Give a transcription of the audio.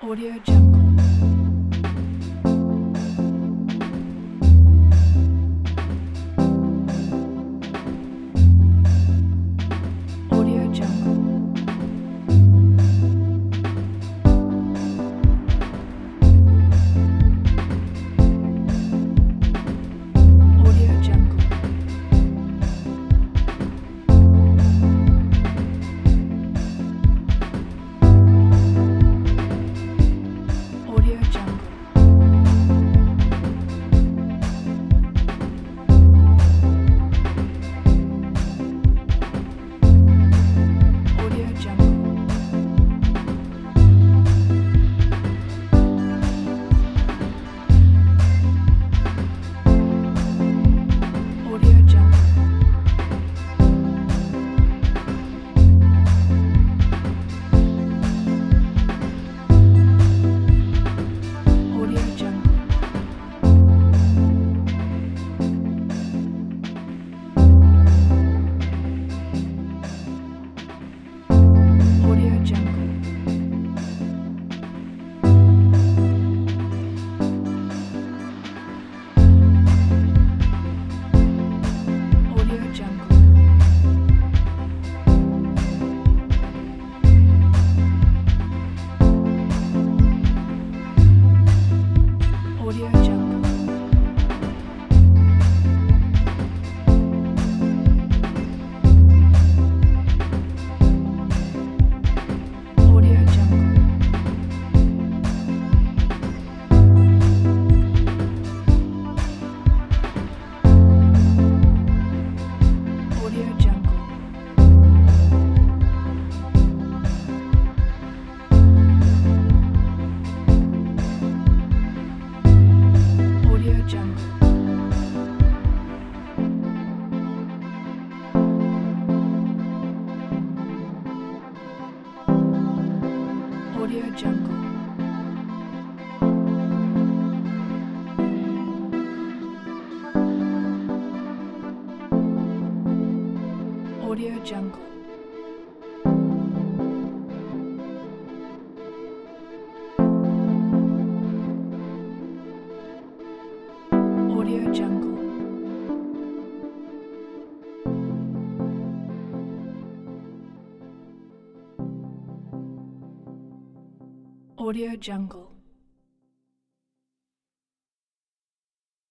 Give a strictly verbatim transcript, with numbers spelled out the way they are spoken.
Audio Jungle. Audio Jungle. Audio Jungle. Audio Jungle. Audio Jungle. Audio Jungle. Audio Jungle. Audio Jungle. Audio Jungle. Audio Jungle. Audio Jungle. Audio Jungle. Audio Jungle. Audio Jungle. Audio Jungle. Audio Jungle. Audio Jungle.